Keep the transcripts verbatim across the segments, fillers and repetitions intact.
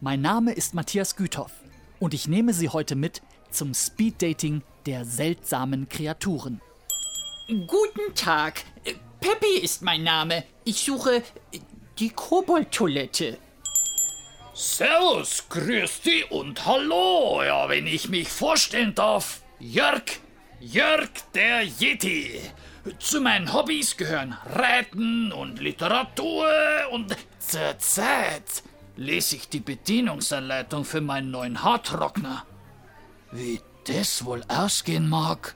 Mein Name ist Matthias Güthoff und ich nehme Sie heute mit zum Speeddating der seltsamen Kreaturen. Guten Tag. Peppi ist mein Name. Ich suche die Kobold-Toilette. Servus, grüß dich und hallo. Ja, wenn ich mich vorstellen darf. Jörg, Jörg der Yeti. Zu meinen Hobbys gehören Reiten und Literatur und zur Zeit lese ich die Bedienungsanleitung für meinen neuen Haartrockner. Wie das wohl ausgehen mag?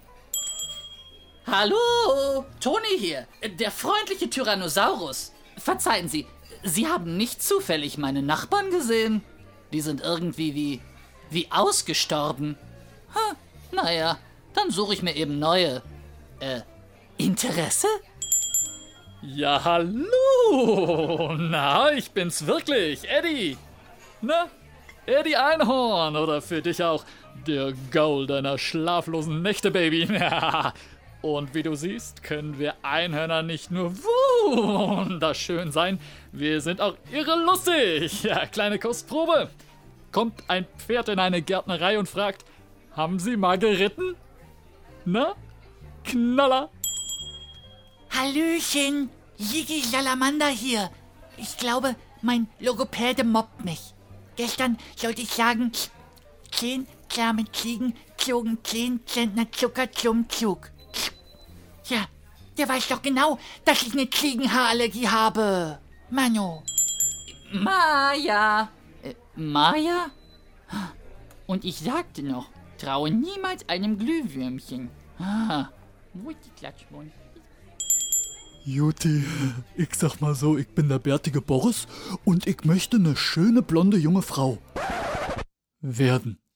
Hallo, Toni hier, der freundliche Tyrannosaurus. Verzeihen Sie, Sie haben nicht zufällig meine Nachbarn gesehen? Die sind irgendwie wie, wie ausgestorben. Ha, naja, dann suche ich mir eben neue. Äh, Interesse? Ja, hallo! Na, ich bin's wirklich, Eddie. Na, Eddie Einhorn oder für dich auch der Gaul deiner schlaflosen Nächte, Baby. Und wie du siehst, können wir Einhörner nicht nur wunderschön sein, wir sind auch irre lustig. Ja, kleine Kostprobe. Kommt ein Pferd in eine Gärtnerei und fragt, haben Sie mal geritten? Na, Knaller. Hallöchen, Jiggy Salamander hier. Ich glaube, mein Logopäde mobbt mich. Gestern sollte ich sagen, zehn zahme Ziegen zogen zehn Zentner Zucker zum Zug. Ja, der weiß doch genau, dass ich eine Ziegenhaarallergie habe. Mano. Maja. Äh, Maja? Und ich sagte noch, traue niemals einem Glühwürmchen. Ah, wo ist die Klatschmund? Juti, ich sag mal so, ich bin der bärtige Boris und ich möchte eine schöne blonde junge Frau werden.